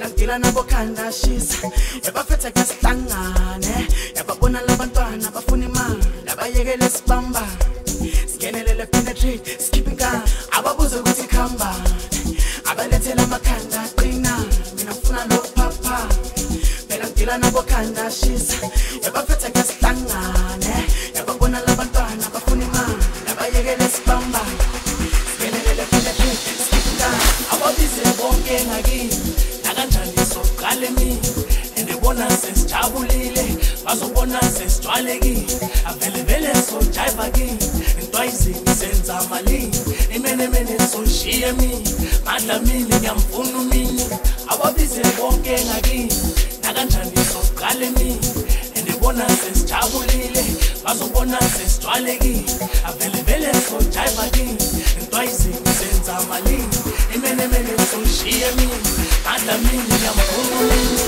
ngila nabo khanda shisa yabaphethe kasihlangane yababona labantwana bafuna imali labayekele sibamba singenelele penetrate skipping gun ababuze ukuthi khamba abalethela amakhanda qina mina ngifuna lo papa phela ngila nabo khanda shisa yabaphethe kasihlangane yababona labantwana bafuna imali labayekele sibamba singenelele penetrate skipping gun ababize bonke ngakini nakanjani soqale mina endibona sesijabulile bazobona sesijwalekile avele vele sojiva kini intwayizini senza malini imenemene soshiye mina madla mini ngiyamfuna umini ababize bonke ngakini nakanjani soqale mina endibona sesijabulile bazobona sesijwalekile avele vele sojiva kini intwayizini senza malini imenemene soshiye mina madla mini ngiyamfuna umini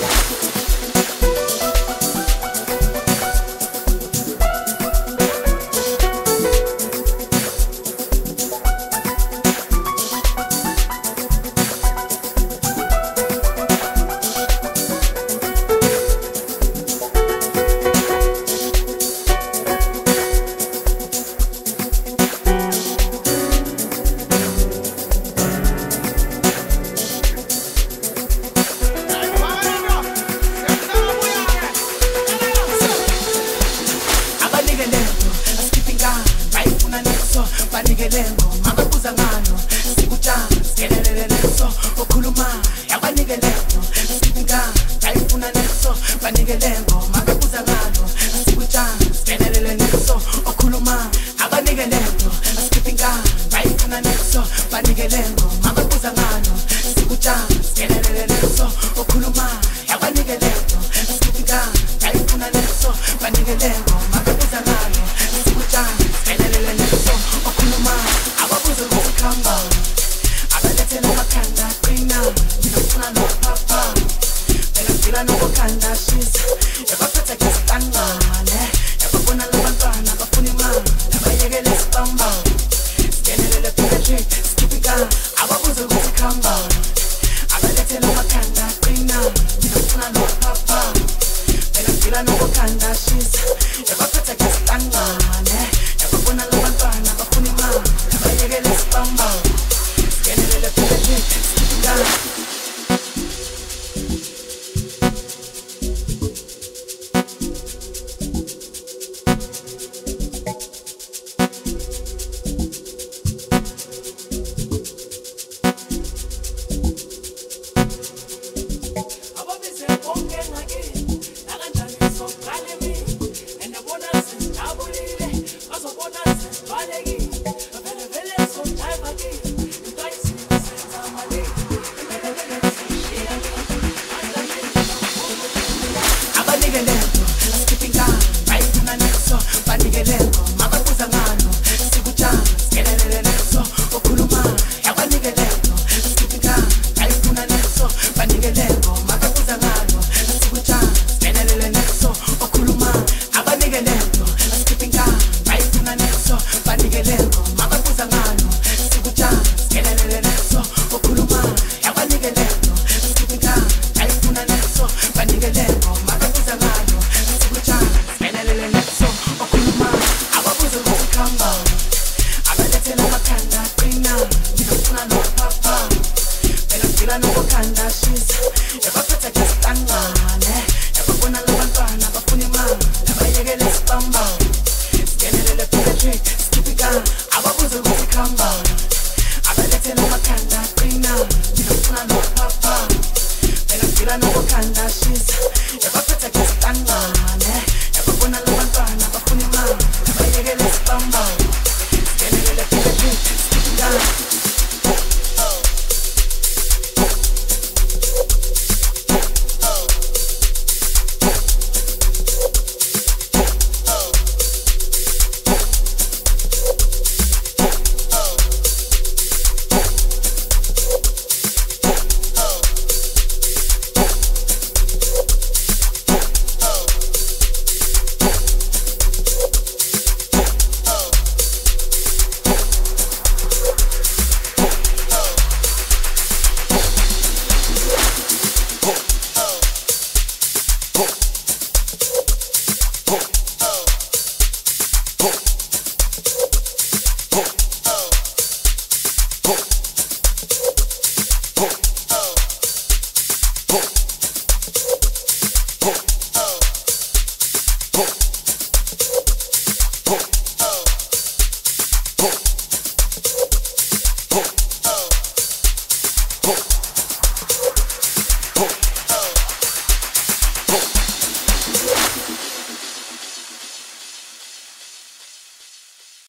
Khanda shisa yabaphethe kasihlangane